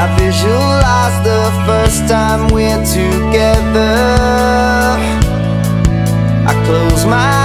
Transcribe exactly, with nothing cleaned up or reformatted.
I visualize the first time we're together. I close my